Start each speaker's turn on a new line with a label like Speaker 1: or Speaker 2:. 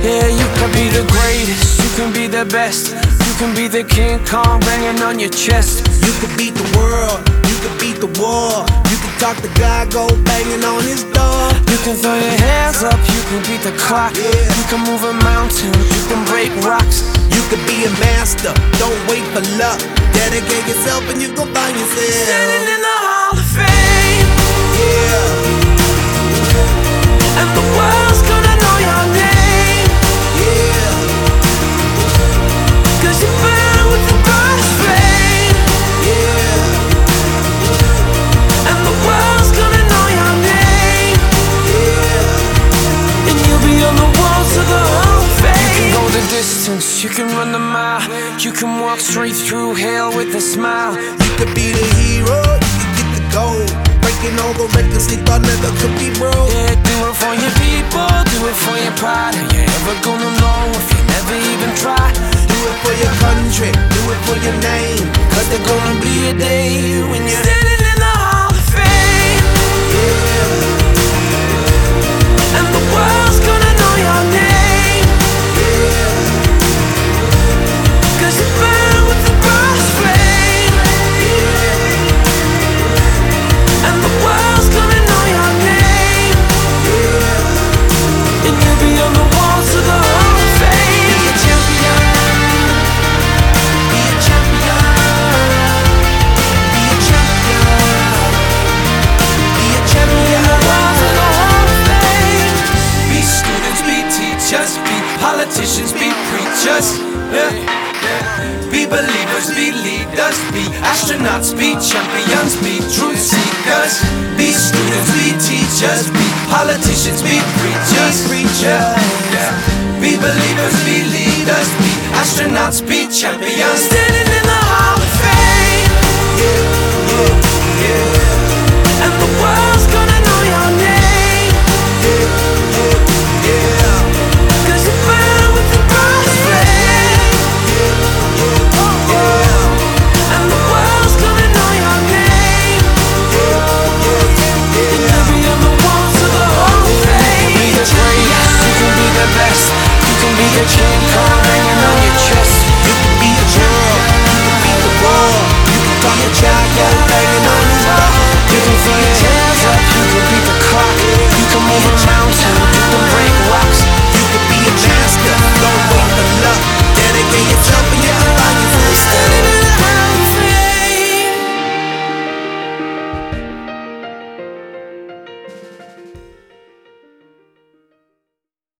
Speaker 1: Yeah, you can be the greatest, you can be the best, you can be the King Kong banging on your chest.
Speaker 2: You can beat the world, you can beat the war. You can talk to God, go banging on his door.
Speaker 1: You can throw your hands up, you can beat the clock. You can move a mountain, you can break rocks.
Speaker 2: You can be a master, don't wait for luck. Dedicate yourself and you gon' find yourself
Speaker 1: Standing in the Hall of Fame.
Speaker 2: Yeah,
Speaker 1: And the world's gonna know your name.
Speaker 2: yeah,
Speaker 1: 'Cause you burn with the brightest flame.
Speaker 2: yeah,
Speaker 1: And the world's gonna know your name.
Speaker 2: yeah.
Speaker 1: And you'll be on the walls of the Hall of Fame. You can go the distance, you can run the mile. You can walk straight through hell with a smile.
Speaker 2: You could be the hero, you can get the gold. Breaking all the records they thought never could be broke.
Speaker 1: Yeah, do it for your people, do it for your pride. Are you ever gonna know if you never even try?
Speaker 2: Do it for your country, do it for your name. 'Cause there's gonna be a day when you're
Speaker 1: Standing in the Hall of Fame. And the world's gonna know your name. 'Cause you burn with the brightest flame. And the world's gonna know your name. And you'll be on the walls of the Hall of Fame.
Speaker 2: Be a champion, be a champion, be a champion, be a champion.
Speaker 1: Walls of the Hall of Fame.
Speaker 3: Be students, be teachers, be politicians, be preachers. Yeah. Be believers, be leaders, be astronauts, be champions, be truth seekers. Be students, be teachers, be politicians, be preachers. Yeah. Be believers, be leaders, be astronauts, be champions.